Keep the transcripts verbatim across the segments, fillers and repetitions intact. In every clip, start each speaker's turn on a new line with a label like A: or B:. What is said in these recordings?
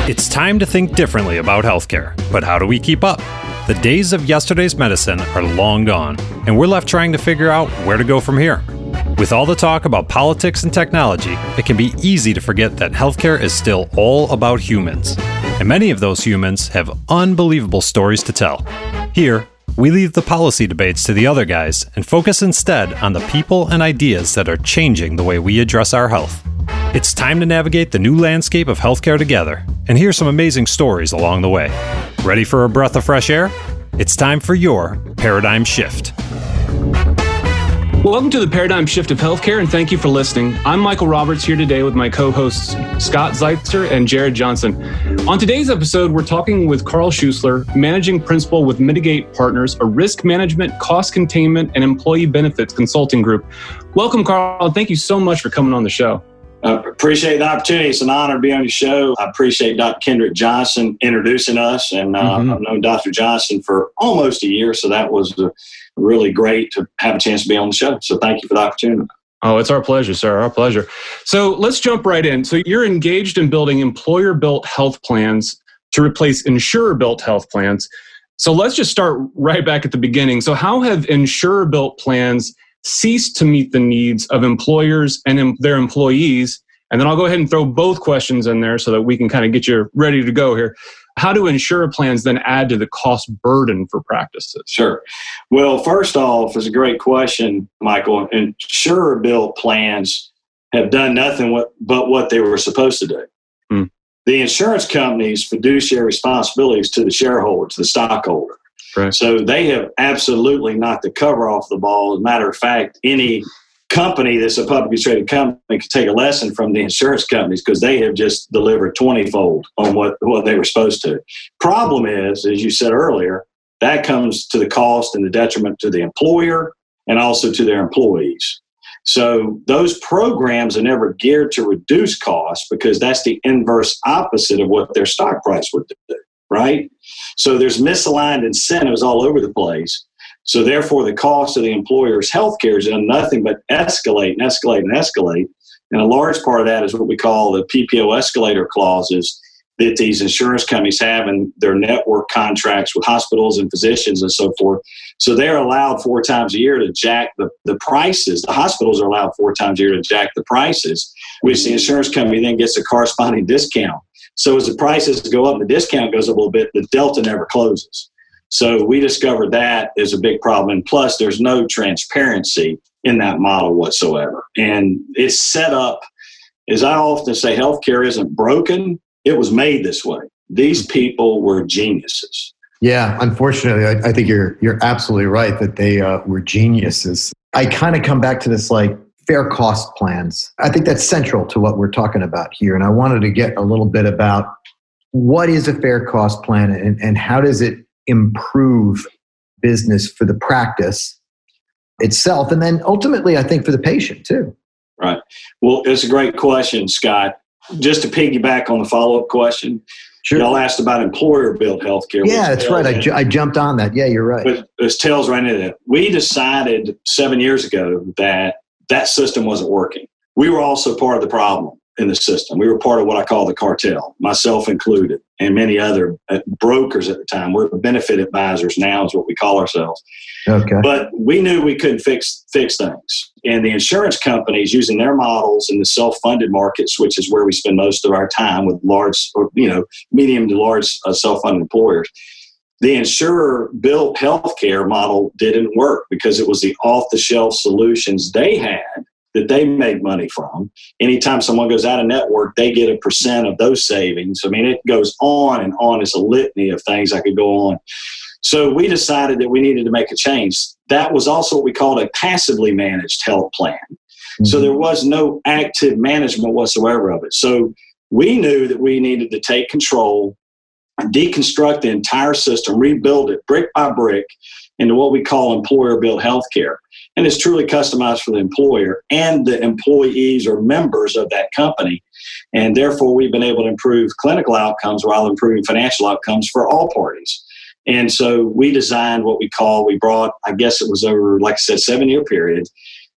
A: It's time to think differently about healthcare, but how do we keep up? The days of yesterday's medicine are long gone, and we're left trying to figure out where to go from here. With all the talk about politics and technology, it can be easy to forget that healthcare is still all about humans. And many of those humans have unbelievable stories to tell. Here, we leave the policy debates to the other guys and focus instead on the people and ideas that are changing the way we address our health. It's time to navigate the new landscape of healthcare together and hear some amazing stories along the way. Ready for a breath of fresh air? It's time for your Paradigm Shift.
B: Welcome to the Paradigm Shift of Healthcare, and thank you for listening. I'm Michael Roberts here today with my co-hosts Scott Zeitzer and Jared Johnson. On today's episode, we're talking with Carl Schuessler, Managing Principal with Mitigate Partners, a risk management, cost containment, and employee benefits consulting group. Welcome, Carl. Thank you so much for coming on the show.
C: I uh, appreciate the opportunity. It's an honor to be on your show. I appreciate Doctor Kendrick Johnson introducing us, and uh, mm-hmm. I've known Doctor Johnson for almost a year, so that was uh, really great to have a chance to be on the show. So thank you for the opportunity.
B: Oh, it's our pleasure, sir. Our pleasure. So let's jump right in. So you're engaged in building employer-built health plans to replace insurer-built health plans. So let's just start right back at the beginning. So how have insurer-built plans ceased to meet the needs of employers and em- their employees? And then I'll go ahead and throw both questions in there so that we can kind of get you ready to go here. How do insurer plans then add to the cost burden for practices?
C: Sure. Well, first off, it's a great question, Michael. Insurer-built plans have done nothing but what they were supposed to do. Hmm. The insurance company's fiduciary responsibilities to the shareholder, to the stockholder. Right. So they have absolutely knocked the cover off the ball. As a matter of fact, any company that's a publicly traded company can take a lesson from the insurance companies because they have just delivered twenty-fold on what, what they were supposed to. Problem is, as you said earlier, that comes to the cost and the detriment to the employer and also to their employees. So those programs are never geared to reduce costs because that's the inverse opposite of what their stock price would do. Right? So there's misaligned incentives all over the place. So therefore, the cost of the employer's healthcare has done nothing but escalate and escalate and escalate. And a large part of that is what we call the P P O escalator clauses that these insurance companies have in their network contracts with hospitals and physicians and so forth. So they're allowed four times a year to jack the, the prices. The hospitals are allowed four times a year to jack the prices, which the insurance company then gets a corresponding discount. So as the prices go up and the discount goes up a little bit, the delta never closes. So we discovered that is a big problem. And plus, there's no transparency in that model whatsoever. And it's set up, as I often say, healthcare isn't broken. It was made this way. These people were geniuses.
D: Yeah, unfortunately, I, I think you're you're absolutely right that they uh, were geniuses. I kind of come back to this like fair cost plans. I think that's central to what we're talking about here. And I wanted to get a little bit about what is a fair cost plan and, and how does it improve business for the practice itself? And then ultimately, I think for the patient too.
C: Right. Well, it's a great question, Scott. Just to piggyback on the follow-up question, sure. Y'all asked about employer-built healthcare.
D: Yeah, that's right. I, ju- I jumped on that. Yeah, you're right.
C: But this tells right into that. We decided seven years ago that that system wasn't working. We were also part of the problem in the system. We were part of what I call the cartel, myself included, and many other brokers at the time. We're benefit advisors now is what we call ourselves. Okay. But we knew we couldn't fix fix things. And the insurance companies using their models in the self-funded markets, which is where we spend most of our time with large or, you know, medium to large uh, self-funded employers, the insurer-built healthcare model didn't work because it was the off-the-shelf solutions they had that they made money from. Anytime someone goes out of network, they get a percent of those savings. I mean, it goes on and on. It's a litany of things I could go on. So we decided that we needed to make a change. That was also what we called a passively managed health plan. Mm-hmm. So there was no active management whatsoever of it. So we knew that we needed to take control, deconstruct the entire system, rebuild it brick by brick into what we call employer-built healthcare. And it's truly customized for the employer and the employees or members of that company. And therefore, we've been able to improve clinical outcomes while improving financial outcomes for all parties. And so we designed what we call, we brought, I guess it was over, like I said, seven-year period,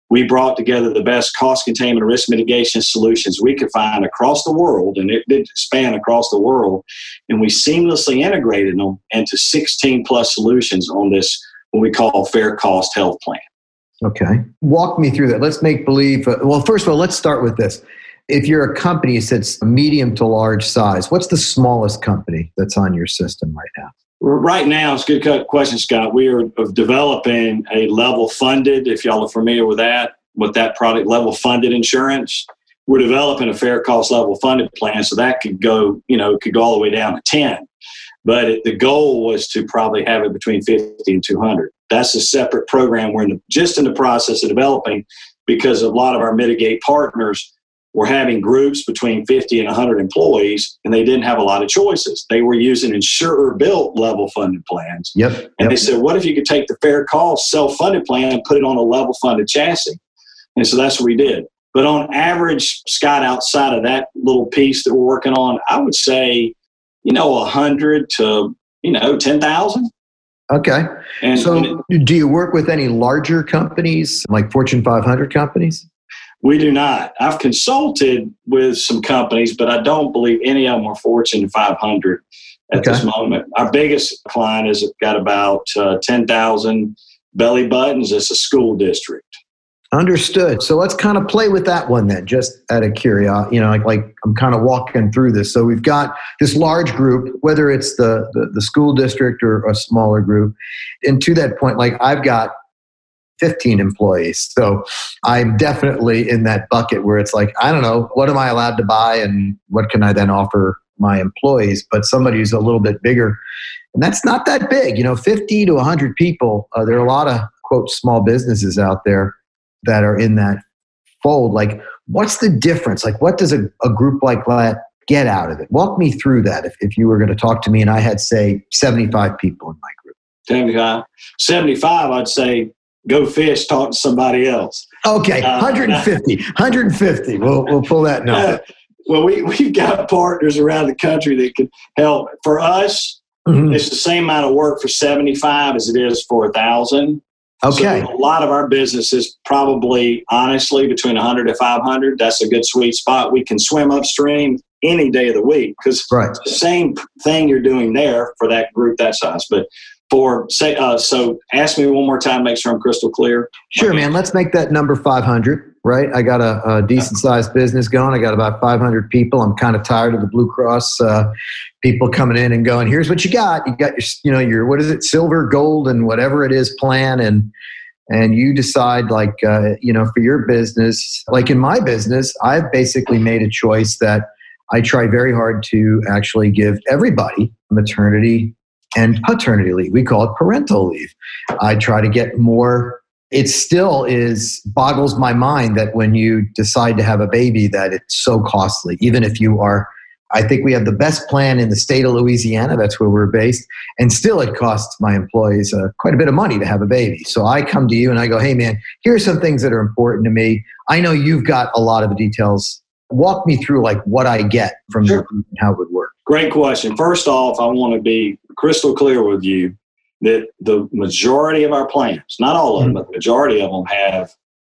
C: we brought together the best cost containment and risk mitigation solutions we could find across the world, and it did span across the world, and we seamlessly integrated them into sixteen plus solutions on this, what we call fair cost health plan.
D: Okay. Walk me through that. Let's make believe. Uh, well, first of all, let's start with this. If you're a company that's medium to large size, what's the smallest company that's on your system right now?
C: Right now, it's a good question, Scott. We are developing a level funded, if y'all are familiar with that, with that product, level funded insurance. We're developing a fair cost level funded plan, so that could go, you know, could go all the way down to ten. But it, the goal was to probably have it between fifty and two hundred. That's a separate program we're in the, just in the process of developing, because a lot of our Mitigate partners were having groups between fifty and one hundred employees, and they didn't have a lot of choices. They were using insurer-built level-funded plans.
D: Yep.
C: And
D: yep.
C: they said, what if you could take the fair cost self-funded plan and put it on a level-funded chassis? And so that's what we did. But on average, Scott, outside of that little piece that we're working on, I would say, you know, one hundred to, you know, ten thousand.
D: Okay.
C: And,
D: so
C: and it,
D: do you work with any larger companies, like Fortune five hundred companies?
C: We do not. I've consulted with some companies, but I don't believe any of them are Fortune five hundred at
D: okay.
C: this moment. Our biggest client has got about uh, ten thousand belly buttons. It's a school district.
D: Understood. So let's kind of play with that one then, just out of curiosity. You know, like, like I'm kind of walking through this. So we've got this large group, whether it's the, the, the school district or a smaller group. And to that point, like I've got fifteen employees. So I'm definitely in that bucket where it's like, I don't know, what am I allowed to buy and what can I then offer my employees? But somebody who's a little bit bigger, and that's not that big, you know, fifty to one hundred people. Uh, there are a lot of, quote, small businesses out there that are in that fold. Like, what's the difference? Like, what does a, a group like that get out of it? Walk me through that. If, if you were going to talk to me and I had, say, seventy-five people in my group.
C: seventy-five, seventy-five I'd say, go fish, talk to somebody else.
D: Okay,
C: uh,
D: one hundred fifty. one hundred fifty. We'll, we'll pull that number.
C: Uh, well, we, we've got partners around the country that can help. For us, mm-hmm. it's the same amount of work for seventy-five as it is for one thousand.
D: Okay.
C: So a lot of our business is probably, honestly, between one hundred to five hundred. That's a good sweet spot. We can swim upstream any day of the week because
D: right.
C: it's the same thing you're doing there for that group that size. But for, say, uh, so ask me one more time, make sure I'm crystal clear.
D: Sure, man. Let's make that number five hundred, right? I got a, a decent sized business going. I got about five hundred people. I'm kind of tired of the Blue Cross uh, people coming in and going, here's what you got. You got your, you know, your, what is it? Silver, gold, and whatever it is plan. And, and you decide like, uh, you know, for your business, like in my business, I've basically made a choice that I try very hard to actually give everybody maternity and paternity leave. We call it parental leave. I try to get more. It still is boggles my mind that when you decide to have a baby that it's so costly, even if you are, I think we have the best plan in the state of Louisiana. That's where we're based. And still it costs my employees uh, quite a bit of money to have a baby. So I come to you and I go, hey man, here are some things that are important to me. I know you've got a lot of the details. Walk me through like what I get from
C: Sure.
D: your group and how it would work.
C: Great question. First off, I want to be crystal clear with you that the majority of our plans, not all of them, but the majority of them have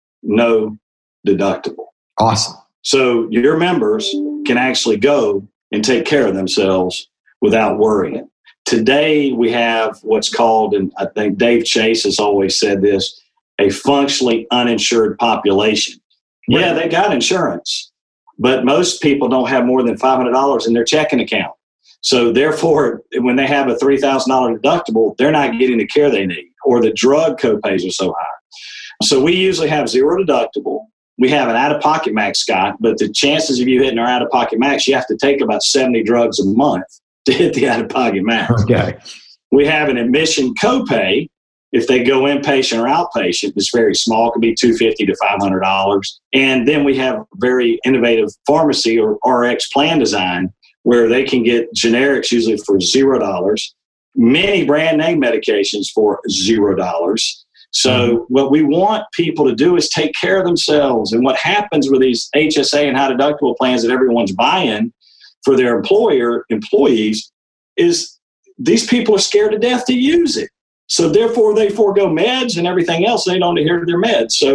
C: no deductible.
D: Awesome.
C: So your members can actually go and take care of themselves without worrying. Today, we have what's called, and I think Dave Chase has always said this, a functionally uninsured population. Right. Yeah, they got insurance, but most people don't have more than five hundred dollars in their checking account. So therefore, when they have a three thousand dollars deductible, they're not getting the care they need, or the drug copays are so high. So we usually have zero deductible. We have an out-of-pocket max, Scott, but the chances of you hitting our out-of-pocket max, you have to take about seventy drugs a month to hit the out-of-pocket max.
D: Okay.
C: We have an admission copay. If they go inpatient or outpatient, it's very small. It could be two hundred fifty dollars to five hundred dollars. And then we have very innovative pharmacy or R X plan design where they can get generics usually for zero dollars, many brand name medications for zero dollars. So what we want people to do is take care of themselves. And what happens with these H S A and high deductible plans that everyone's buying for their employer employees is these people are scared to death to use it. So therefore they forego meds and everything else. They don't adhere to their meds. So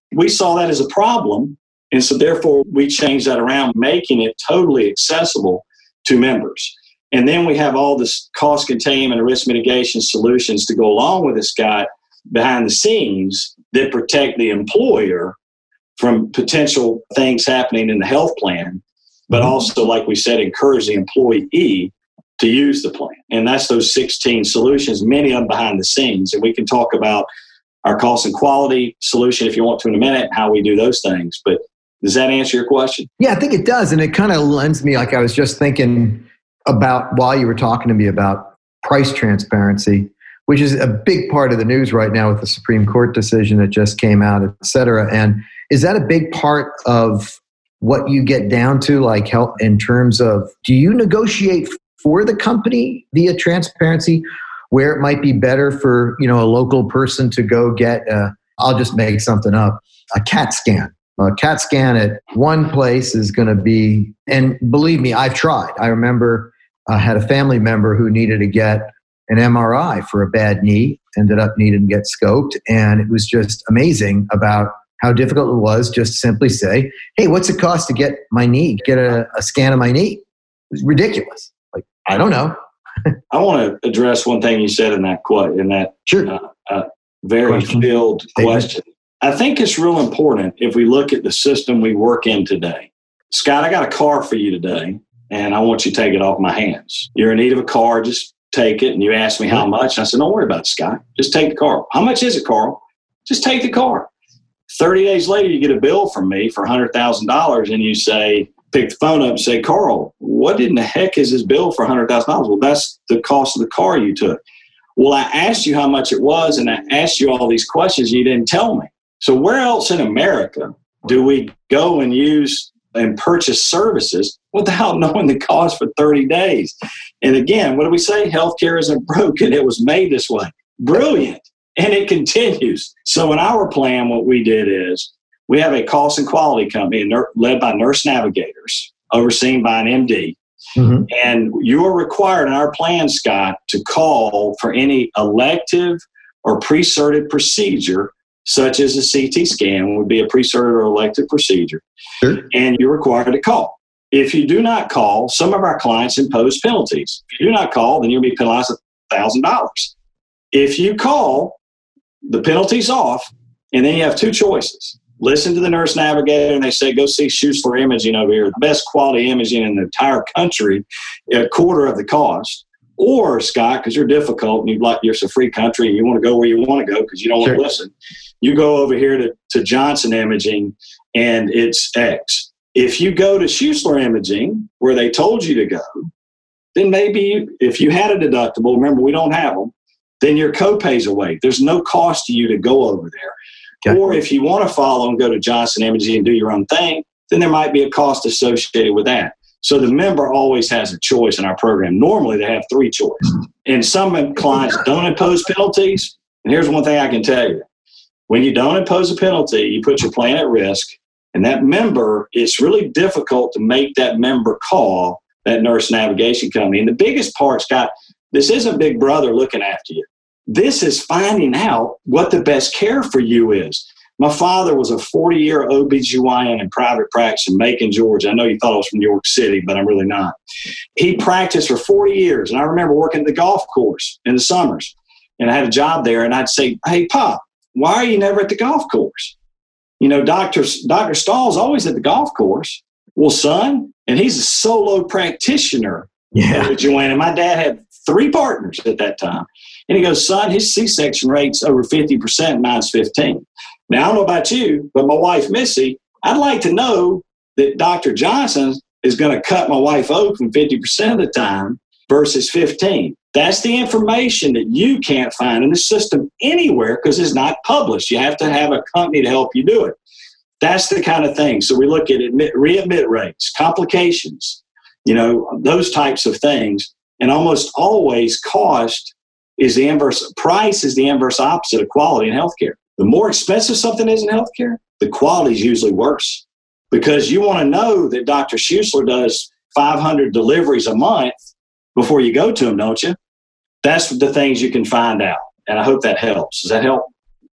C: we saw that as a problem. And so therefore we changed that around, making it totally accessible to members. And then we have all this cost containment and risk mitigation solutions to go along with this, Scott, behind the scenes that protect the employer from potential things happening in the health plan, but also, like we said, encourage the employee to use the plan. And that's those sixteen solutions, many of them behind the scenes. And we can talk about our cost and quality solution if you want to in a minute, how we do those things. But does that answer your question?
D: Yeah, I think it does. And it kind of lends me, like I was just thinking about while you were talking to me about price transparency, which is a big part of the news right now with the Supreme Court decision that just came out, et cetera. And is that a big part of what you get down to, like help in terms of, do you negotiate for the company via transparency where it might be better for, you know, a local person to go get, a, I'll just make something up, a CAT scan? A CAT scan at one place is going to be, and believe me, I've tried. I remember I had a family member who needed to get an M R I for a bad knee, ended up needing to get scoped. And it was just amazing about how difficult it was just to simply say, hey, what's it cost to get my knee, get a, a scan of my knee? It was ridiculous. Like, I don't know.
C: I want to address one thing you said in that quote, in that
D: sure.
C: uh, uh, very
D: question.
C: filled question. I think it's real important if we look at the system we work in today. Scott, I got a car for you today, and I want you to take it off my hands. You're in need of a car, just take it. And you asked me how much. And I said, don't worry about it, Scott. Just take the car. How much is it, Carl? Just take the car. thirty days later, you get a bill from me for one hundred thousand dollars, and you say, pick the phone up and say, Carl, what in the heck is this bill for one hundred thousand dollars? Well, that's the cost of the car you took. Well, I asked you how much it was, and I asked you all these questions, and you didn't tell me. So where else in America do we go and use and purchase services without knowing the cost for thirty days? And again, what do we say? Healthcare isn't broken. It was made this way. Brilliant. And it continues. So in our plan, what we did is we have a cost and quality company led by nurse navigators, overseen by an M D. Mm-hmm. And you are required in our plan, Scott, to call for any elective or pre-certed procedure, such as a C T scan would be a pre-certed or elective procedure. Sure. And you're required to call. If you do not call, some of our clients impose penalties. If you do not call, then you'll be penalized one thousand dollars. If you call, the penalty's off, and then you have two choices. Listen to the nurse navigator, and they say, go see Schuessler Imaging over here, the best quality imaging in the entire country, a quarter of the cost. Or, Scott, because you're difficult and you'd like, you're a free country and you want to go where you want to go because you don't sure. want to listen, you go over here to, to Johnson Imaging, and it's X. If you go to Schuessler Imaging, where they told you to go, then maybe you, if you had a deductible, remember, we don't have them, then your copay's away. There's no cost to you to go over there. Okay. Or if you want to follow and go to Johnson Imaging and do your own thing, then there might be a cost associated with that. So the member always has a choice in our program. Normally, they have three choices. And some clients don't impose penalties. And here's one thing I can tell you. When you don't impose a penalty, you put your plan at risk. And that member, it's really difficult to make that member call that nurse navigation company. And the biggest part, Scott, this isn't Big Brother looking after you. This is finding out what the best care for you is. My father was a forty-year O B G Y N in private practice in Macon, Georgia. I know you thought I was from New York City, but I'm really not. He practiced for forty years, and I remember working at the golf course in the summers, and I had a job there, and I'd say, hey, Pop, why are you never at the golf course? You know, Doctor Doctor Stahl's always at the golf course. Well, son, and he's a solo practitioner. Yeah. O B G Y N, and my dad had three partners at that time. And he goes, son, his C-section rate's over fifty percent, mine's fifteen. Now, I don't know about you, but my wife, Missy, I'd like to know that Doctor Johnson is going to cut my wife open fifty percent of the time versus fifteen. That's the information that you can't find in the system anywhere because it's not published. You have to have a company to help you do it. That's the kind of thing. So we look at admit, readmit rates, complications, you know, those types of things. And almost always cost is the inverse, price is the inverse opposite of quality in healthcare. The more expensive something is in healthcare, the quality is usually worse because you want to know that Doctor Schuessler does five hundred deliveries a month before you go to him, don't you? That's the things you can find out. And I hope that helps. Does that help?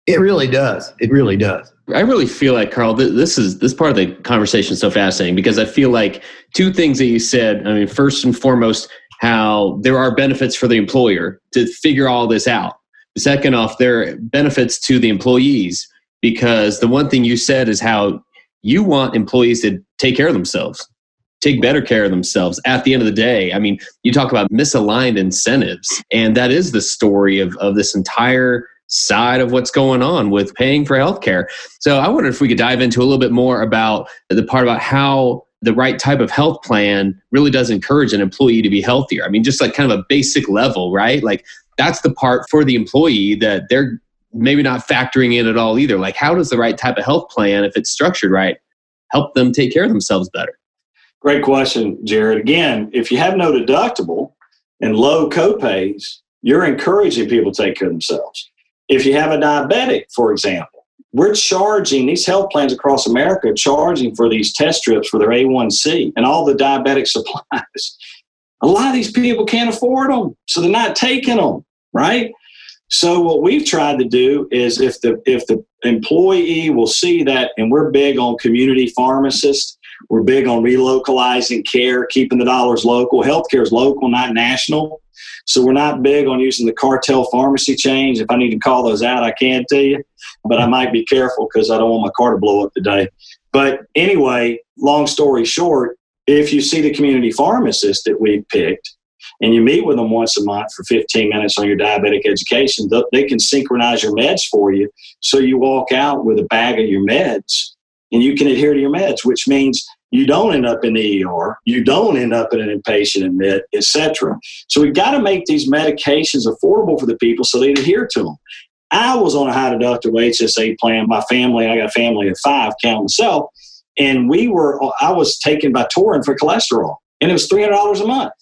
D: It really does. It really does.
E: I really feel like, Carl, th- this is this part of the conversation is so fascinating because I feel like two things that you said. I mean, first and foremost, how there are benefits for the employer to figure all this out. Second off, there are benefits to the employees because the one thing you said is how you want employees to take care of themselves, take better care of themselves at the end of the day. I mean, you talk about misaligned incentives, and that is the story of, of this entire side of what's going on with paying for healthcare. So I wonder if we could dive into a little bit more about the part about how the right type of health plan really does encourage an employee to be healthier. I mean, just like kind of a basic level, right? Like that's the part for the employee that they're maybe not factoring in at all either. Like how does the right type of health plan, if it's structured right, help them take care of themselves better?
C: Great question, Jared. Again, if you have no deductible and low copays, you're encouraging people to take care of themselves. If you have a diabetic, for example, we're charging, these health plans across America are charging for these test strips for their A one C and all the diabetic supplies. A lot of these people can't afford them, so they're not taking them, right? So what we've tried to do is if the if the employee will see that, and we're big on community pharmacists, we're big on relocalizing care, keeping the dollars local. Healthcare is local, not national. So we're not big on using the cartel pharmacy chains. If I need to call those out, I can tell you, but I might be careful because I don't want my car to blow up today. But anyway, long story short, if you see the community pharmacist that we've picked and you meet with them once a month for fifteen minutes on your diabetic education, they can synchronize your meds for you. So you walk out with a bag of your meds and you can adhere to your meds, which means you don't end up in the E R, you don't end up in an inpatient admit, et cetera. So we've got to make these medications affordable for the people so they adhere to them. I was on a high deductible H S A plan. My family, I got a family of five, counting myself, and we were. I was taking Vytorin for cholesterol, and it was three hundred dollars a month.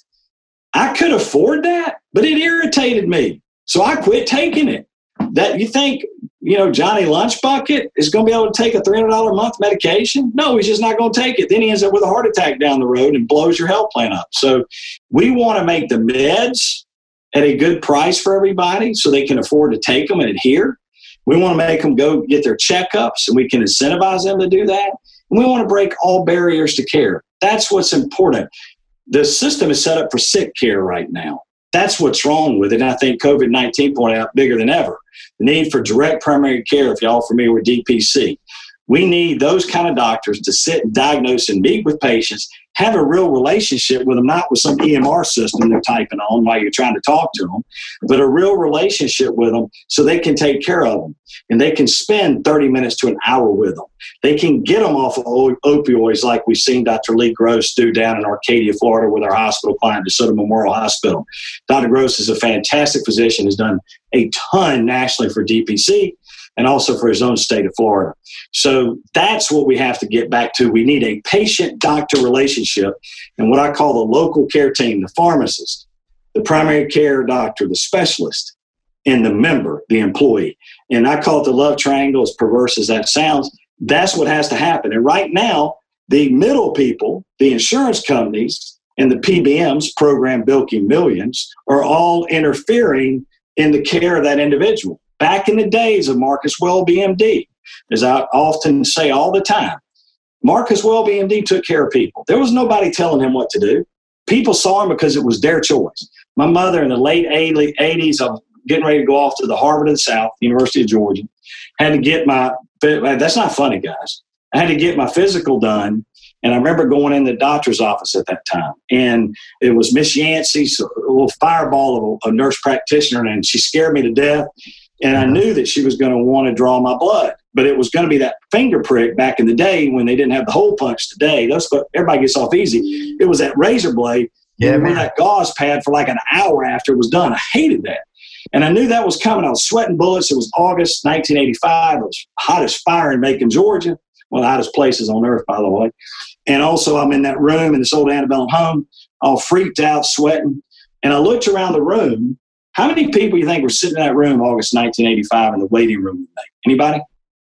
C: I could afford that, but it irritated me, so I quit taking it. That you think, you know, Johnny Lunchbucket is going to be able to take a three hundred dollars a month medication? No, he's just not going to take it. Then he ends up with a heart attack down the road and blows your health plan up. So we want to make the meds at a good price for everybody so they can afford to take them and adhere. We want to make them go get their checkups, and we can incentivize them to do that. And we want to break all barriers to care. That's what's important. The system is set up for sick care right now. That's what's wrong with it. And I think COVID nineteen pointed out bigger than ever. The need for direct primary care, if y'all are familiar with D P C. We need those kind of doctors to sit and diagnose and meet with patients, have a real relationship with them, not with some E M R system they're typing on while you're trying to talk to them, but a real relationship with them so they can take care of them. And they can spend thirty minutes to an hour with them. They can get them off of opioids like we've seen Doctor Lee Gross do down in Arcadia, Florida with our hospital client, DeSoto Memorial Hospital. Doctor Gross is a fantastic physician, has done a ton nationally for D P C and also for his own state of Florida. So that's what we have to get back to. We need a patient-doctor relationship, and what I call the local care team, the pharmacist, the primary care doctor, the specialist, and the member, the employee. And I call it the love triangle, as perverse as that sounds. That's what has to happen. And right now, the middle people, the insurance companies, and the P B Ms, program bilking millions, are all interfering in the care of that individual. Back in the days of Marcus Welby, M D, as I often say all the time, Marcus Welby, M D took care of people. There was nobody telling him what to do. People saw him because it was their choice. My mother in the late eighties, I was getting ready to go off to the Harvard of the South, University of Georgia, had to get my, that's not funny, guys. I had to get my physical done. And I remember going in the doctor's office at that time. And it was Miss Yancey's, a little fireball of a nurse practitioner, and she scared me to death. And I knew that she was going to want to draw my blood. But it was going to be that finger prick back in the day when they didn't have the hole punch today. Those, everybody gets off easy. It was that razor blade. Yeah, man. That gauze pad for like an hour after it was done. I hated that. And I knew that was coming. I was sweating bullets. It was August nineteen eighty-five. It was hot as fire in Macon, Georgia. One of the hottest places on earth, by the way. And also I'm in that room in this old antebellum home, all freaked out, sweating. And I looked around the room. How many people you think were sitting in that room August nineteen eighty-five in the waiting room with me? Anybody?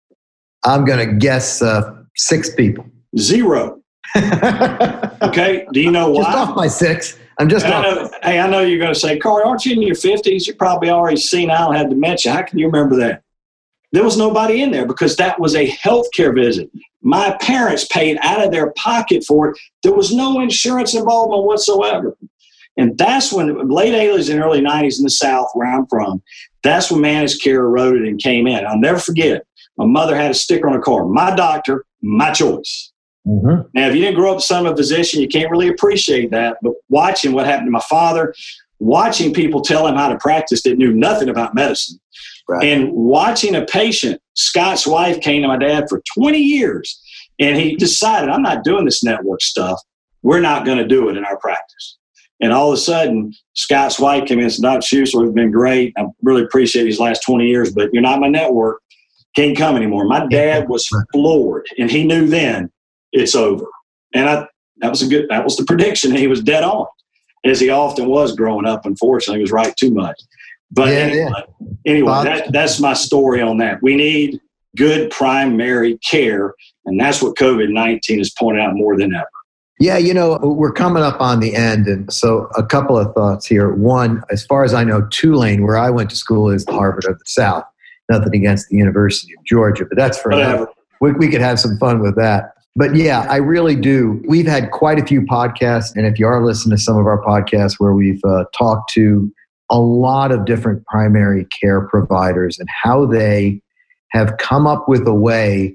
D: I'm going to guess uh, six people.
C: Zero. Okay. Do you know why?
D: Just off by six. I'm just
C: I
D: off.
C: know, hey, I know you're going to say, Corey, aren't you in your fifties? You're probably already senile, had dementia. How can you remember that? There was nobody in there because that was a healthcare visit. My parents paid out of their pocket for it. There was no insurance involvement whatsoever. And that's when, late eighties and early nineties in the South, where I'm from, that's when managed care eroded and came in. I'll never forget. My mother had a sticker on her car, my doctor, my choice. Mm-hmm. Now, if you didn't grow up with son of a physician, you can't really appreciate that. But watching what happened to my father, watching people tell him how to practice that knew nothing about medicine, right. And watching a patient, Scott's wife came to my dad for twenty years, and he decided, I'm not doing this network stuff. We're not going to do it in our practice. And all of a sudden, Scott's wife came in and said, Doctor Schuessler has been great. I really appreciate these last twenty years, but you're not my network. Can't come anymore. My dad was floored, and he knew then it's over. And I, that was a good, that was the prediction. He was dead on, as he often was growing up. Unfortunately, he was right too much. But yeah, anyway, yeah. anyway that, that's my story on that. We need good primary care, and that's what COVID nineteen has pointed out more than ever.
D: Yeah, you know, we're coming up on the end. And so a couple of thoughts here. One, as far as I know, Tulane, where I went to school, is the Harvard of the South. Nothing against the University of Georgia, but that's for another. We, we could have some fun with that. But yeah, I really do. We've had quite a few podcasts. And if you are listening to some of our podcasts where we've uh, talked to a lot of different primary care providers and how they have come up with a way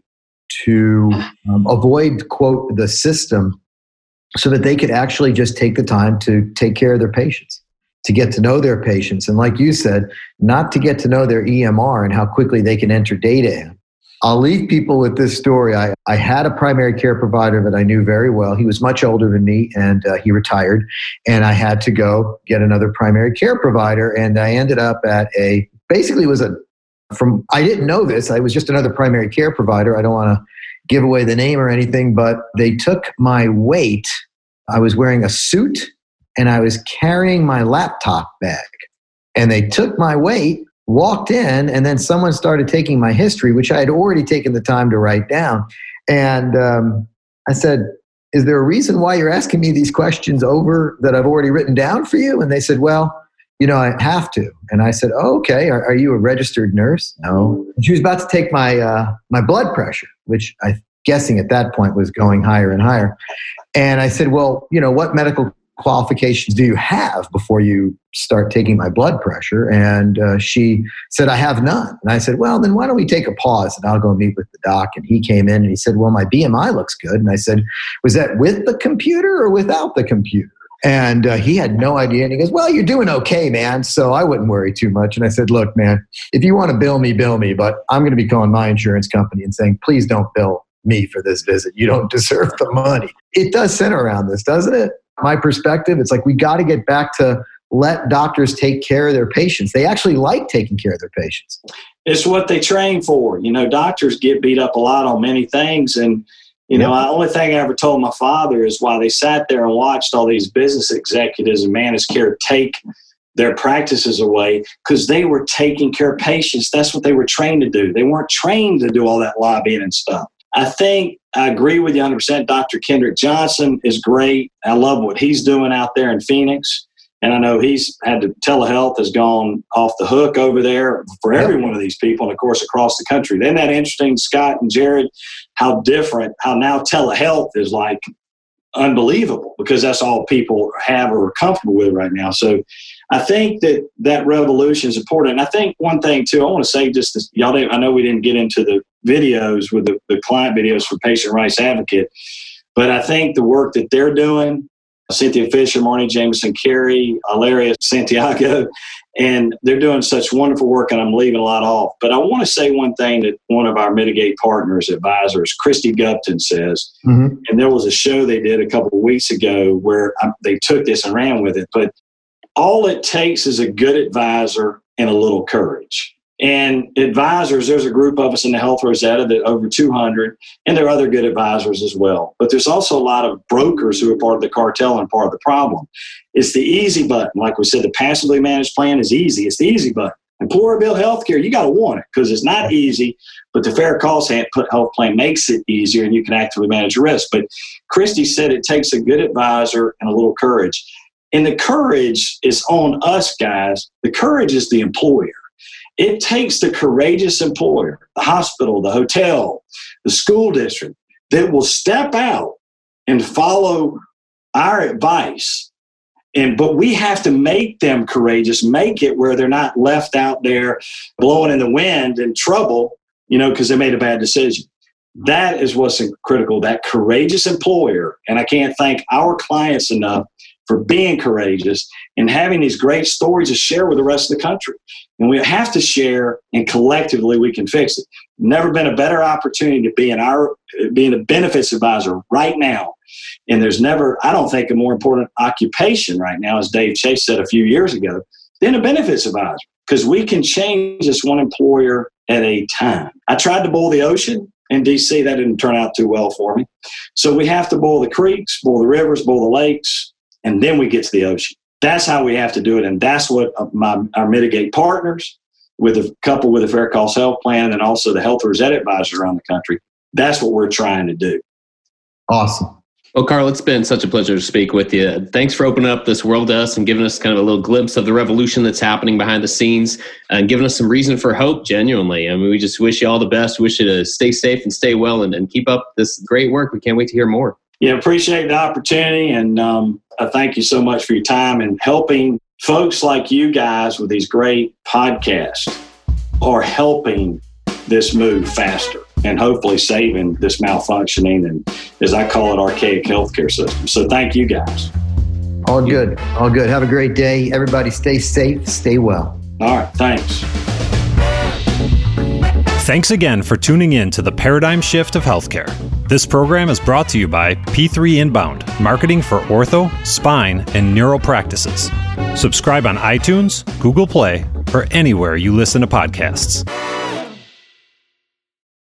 D: to um, avoid, quote, the system, so that they could actually just take the time to take care of their patients, to get to know their patients. And like you said, not to get to know their E M R and how quickly they can enter data in. I'll leave people with this story. I, I had a primary care provider that I knew very well. He was much older than me, and uh, he retired. And I had to go get another primary care provider. And I ended up at a, basically it was a, from, I didn't know this. I was just another primary care provider. I don't want to give away the name or anything, but they took my weight. I was wearing a suit and I was carrying my laptop bag. And they took my weight, walked in, and then someone started taking my history, which I had already taken the time to write down. And um, I said, is there a reason why you're asking me these questions over that I've already written down for you? And they said, well, you know, I have to. And I said, oh, okay. Are, are you a registered nurse? No. And she was about to take my uh, my blood pressure, which I'm guessing at that point was going higher and higher. And I said, well, you know, what medical qualifications do you have before you start taking my blood pressure? And uh, she said, I have none. And I said, well, then why don't we take a pause and I'll go meet with the doc. And he came in and he said, well, my B M I looks good. And I said, was that with the computer or without the computer? And uh, he had no idea. And he goes, well, you're doing okay, man. So I wouldn't worry too much. And I said, look, man, if you want to bill me, bill me. But I'm going to be calling my insurance company and saying, please don't bill me for this visit. You don't deserve the money. It does center around this, doesn't it? My perspective, it's like we got to get back to let doctors take care of their patients. They actually like taking care of their patients. It's
C: what they train for. You know, doctors get beat up a lot on many things. And, you know, the only thing I ever told my father is while they sat there and watched all these business executives and managed care take their practices away because they were taking care of patients. That's what they were trained to do. They weren't trained to do all that lobbying and stuff. I think I agree with you one hundred percent. Doctor Kendrick Johnson is great. I love what he's doing out there in Phoenix. And I know he's had to, telehealth has gone off the hook over there for every one of these people, and of course, across the country. Isn't that interesting, Scott and Jared, how different, how now telehealth is like unbelievable because that's all people have or are comfortable with right now. So I think that that revolution is important. And I think one thing, too, I want to say just this, y'all didn't, I know we didn't get into the videos with the, the client videos for Patient Rights Advocate, but I think the work that they're doing, Cynthia Fisher, Marnie Jameson Carey, Alaria Santiago, and they're doing such wonderful work, and I'm leaving a lot off. But I want to say one thing that one of our Mitigate Partners advisors, Christy Gupton, says, mm-hmm. and there was a show they did a couple of weeks ago where I, they took this and ran with it, but all it takes is a good advisor and a little courage. And advisors, there's a group of us in the Health Rosetta that over two hundred, and there are other good advisors as well. But there's also a lot of brokers who are part of the cartel and part of the problem. It's the easy button. Like we said, the passively managed plan is easy. It's the easy button. Employer bill healthcare, you got to want it because it's not easy, but the Fair Cost Health Plan makes it easier and you can actively manage your risk. But Christy said it takes a good advisor and a little courage. And the courage is on us, guys. The courage is the employer. It takes the courageous employer, the hospital, the hotel, the school district that will step out and follow our advice. And but we have to make them courageous, make it where they're not left out there blowing in the wind in trouble, you know, because they made a bad decision. That is what's critical, that courageous employer. And I can't thank our clients enough for being courageous and having these great stories to share with the rest of the country. And we have to share, and collectively we can fix it. Never been a better opportunity to be in our being a benefits advisor right now. And there's never, I don't think, a more important occupation right now, as Dave Chase said a few years ago, than a benefits advisor, because we can change this one employer at a time. I tried to boil the ocean in D C. That didn't turn out too well for me. So we have to boil the creeks, boil the rivers, boil the lakes, and then we get to the ocean. That's how we have to do it. And that's what my, our Mitigate partners, with a couple with a Fair Cost Health Plan, and also the Health Reset advisors around the country, that's what we're trying to do.
D: Awesome.
E: Well, Carl, it's been such a pleasure to speak with you. Thanks for opening up this world to us and giving us kind of a little glimpse of the revolution that's happening behind the scenes and giving us some reason for hope, genuinely. I mean, we just wish you all the best. Wish you to stay safe and stay well and, and keep up this great work. We can't wait to hear more.
C: Yeah, appreciate the opportunity. And um, I thank you so much for your time and helping folks like you guys with these great podcasts are helping this move faster and hopefully saving this malfunctioning and, as I call it, archaic healthcare system. So thank you guys.
D: All good. All good. Have a great day. Everybody stay safe, stay well.
C: All right. Thanks.
A: Thanks again for tuning in to the Paradigm Shift of Healthcare. This program is brought to you by P three Inbound, marketing for ortho, spine, and neural practices. Subscribe on iTunes, Google Play, or anywhere you listen to podcasts.